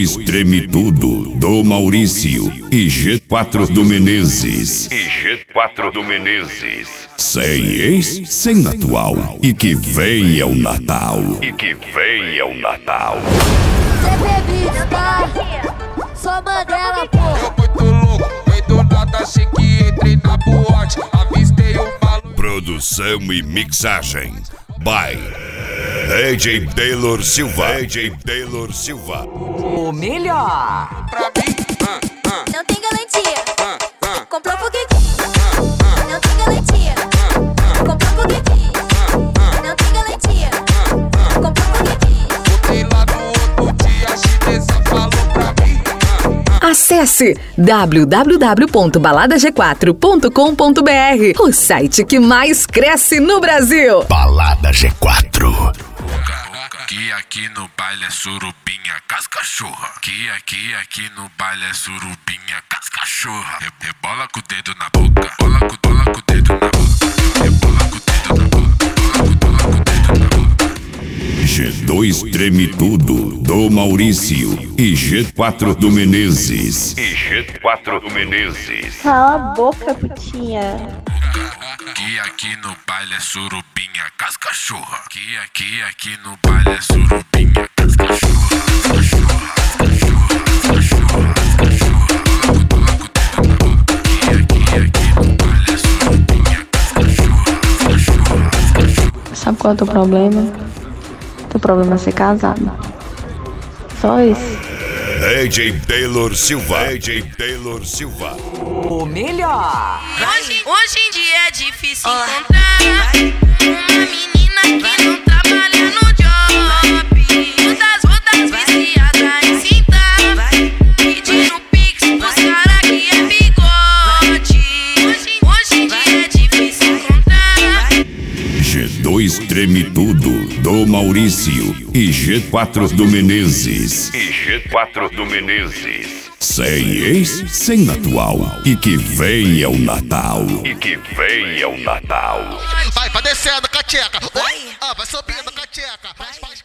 G2 Treme Tudo, do Maurício, e G4 do Menezes. Sem ex, sem atual, e que venha o Natal. Cê bebida, tá? Só Mandela, pô. Eu muito louco, veio do nada, achei que entrei na boate. Avistei o valor. Produção e mixagem by DJ Taylor Silva. O melhor. Pra mim, Não tem garantia. Comprou porque quis. Não tem garantia. Comprou porque quis. Não tem garantia. Comprou porque quis. voltei lá no outro dia, a chinesa falou pra mim. Acesse www.baladag4.com.br, o site que mais cresce no Brasil. Balada G4. Que aqui no baile é surubinha, cascachorra. Que aqui no baile é surubinha, cascachorra. Rebola com o dedo na boca, bola com o dedo na boca. Rebola com o dedo na boca, bola com o dedo na boca. G2 Treme Tudo, do Maurício, e G4 do Menezes. Cala a boca, putinha. Que aqui no baile é surubinha, cascachorra. Que aqui no baile é surubinha, cascachorra. Sabe qual é o teu problema? Teu problema é ser casado. Só isso. DJ Taylor Silva. O melhor. Hoje em dia é difícil encontrar uma menina que não trabalha no job. Todas viciadas em cintar, pedindo pix pros cara que é bigode. Hoje em dia é difícil encontrar. G2 Treme Tudo, do Maurício, e G4 do Menezes. Sem ex, sem atual, e que venha o Natal. Vai descendo, cateca. Vai subindo, cateca.